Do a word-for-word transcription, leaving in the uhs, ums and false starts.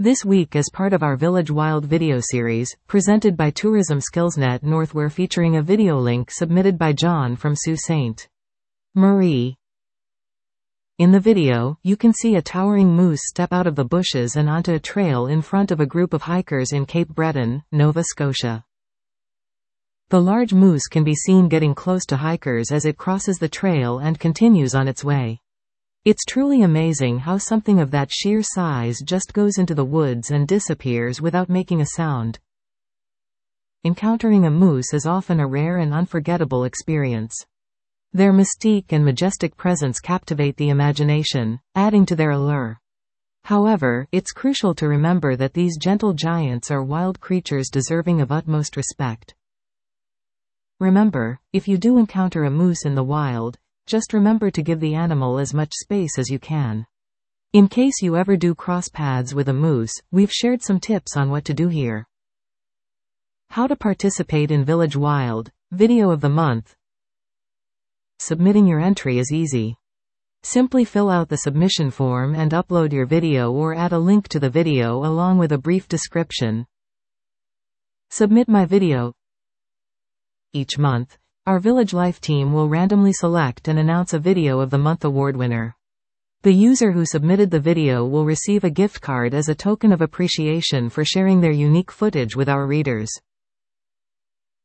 This week as part of our Village Wild video series, presented by Tourism Skillsnet North, we're featuring a video link submitted by John from Sault Ste. Marie. In the video, you can see a towering moose step out of the bushes and onto a trail in front of a group of hikers in Cape Breton, Nova Scotia. The large moose can be seen getting close to hikers as it crosses the trail and continues on its way. It's truly amazing how something of that sheer size just goes into the woods and disappears without making a sound. Encountering a moose is often a rare and unforgettable experience. Their mystique and majestic presence captivate the imagination, adding to their allure. However, it's crucial to remember that these gentle giants are wild creatures deserving of utmost respect. Remember, if you do encounter a moose in the wild, just remember to give the animal as much space as you can. In case you ever do cross paths with a moose, we've shared some tips on what to do here. How to participate in Village Wild Video of the Month. Submitting your entry is easy. Simply fill out the submission form and upload your video or add a link to the video along with a brief description. Submit my video. Each month, our Village Life team will randomly select and announce a Video of the Month award winner. The user who submitted the video will receive a gift card as a token of appreciation for sharing their unique footage with our readers.